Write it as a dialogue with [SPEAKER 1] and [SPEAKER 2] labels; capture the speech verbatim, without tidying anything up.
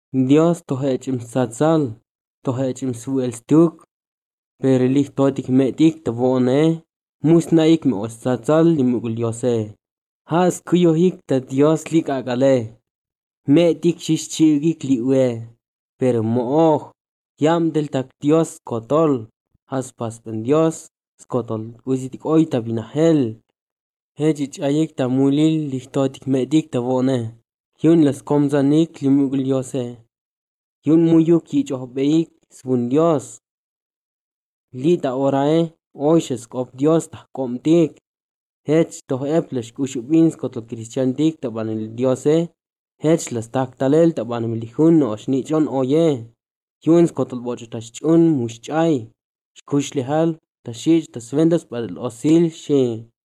[SPEAKER 1] Dios tohechim satsal, tohechim suel stuk, pero lich totik metik tabone, mus naik me os satsal limugul yose. Has kuyo hik ta Dios lik agale, metik shish chigik liwe, pero mooj, yam del tak Dios kotol, has pas ben Dios, skotol uzitik oy tabinahel, hejich ayik tamulil lich totik metik tabone, yun las komzanik limugul yose. Yun muyuk yichoh beik sbun Dios. Lita orae oishes kop Dios ta komtik. Hech toh eplesh kushubins koto kristiantik tabanil Diose. Hech las tak talel tabanil lihun no shnichon oye. Yun skotol bocho tashchun mushchay. Shkush lihal tashich tasvendas para el osil she.